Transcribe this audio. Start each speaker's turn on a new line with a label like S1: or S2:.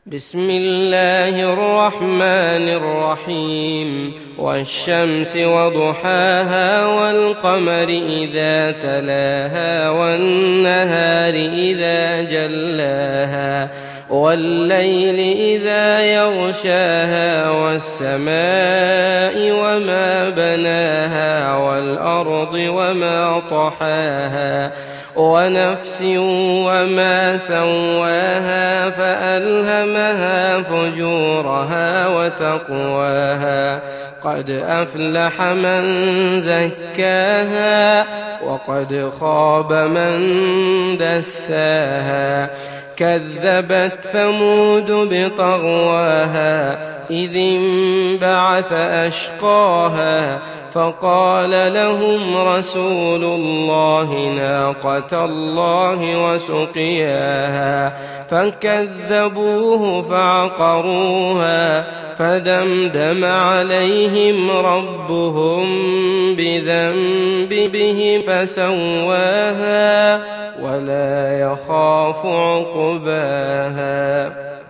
S1: بسم الله الرحمن الرحيم والشمس وضحاها والقمر إذا تلاها والنهار إذا جلاها والليل إذا يغشاها والسماء وما بناها والأرض وما طحاها ونفس وما سواها فألهمها فجورها وتقواها قد أفلح من زكاها وقد خاب من دساها كذبت ثمود بطغواها إذ انبعث أشقاها فقال لهم رسول الله ناقة الله وسقياها فكذبوه فعقروها فدمدم عليهم ربهم بذنبهم فسواها ولا يخاف عقباها.